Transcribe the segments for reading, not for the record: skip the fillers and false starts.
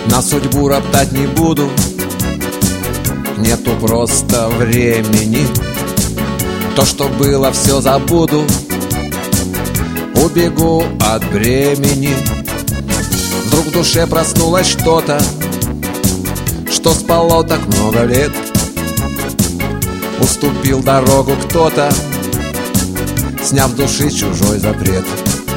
На судьбу роптать не буду, нету просто времени. То, что было, все забуду, убегу от бремени. Вдруг в душе проснулось что-то, что спало так много лет. Уступил дорогу кто-то, сняв с души чужой запрет.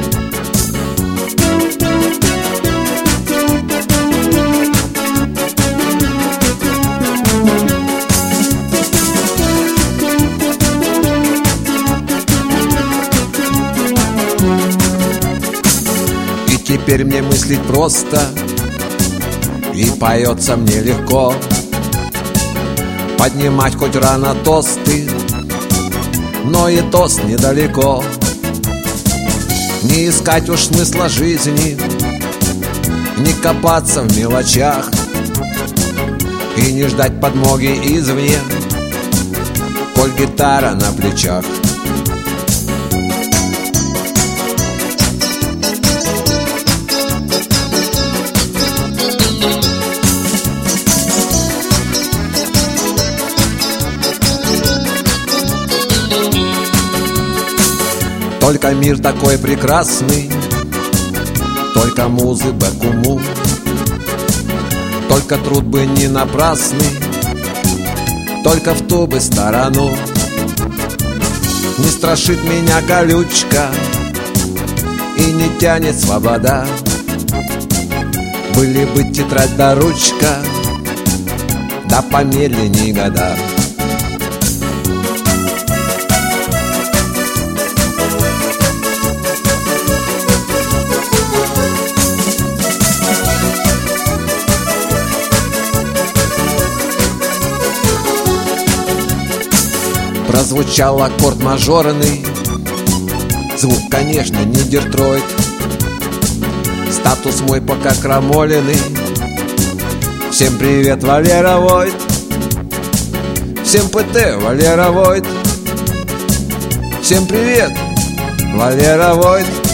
И теперь мне мыслить просто, и поется мне легко. Поднимать хоть рано тосты, но и тост недалеко. Не искать уж смысла жизни, не копаться в мелочах и не ждать подмоги извне, коль гитара на плечах. Только мир такой прекрасный, только музы бэкуму, только труд бы не напрасный, только в ту бы сторону. Не страшит меня колючка и не тянет свобода. Были бы тетрадь да ручка, да помедленней года. Прозвучал аккорд мажорный, звук, конечно, не Детройт. Статус мой пока крамоленный. Всем привет, Валера Войт. Всем ПТ, Валера Войт. Всем привет, Валера Войт.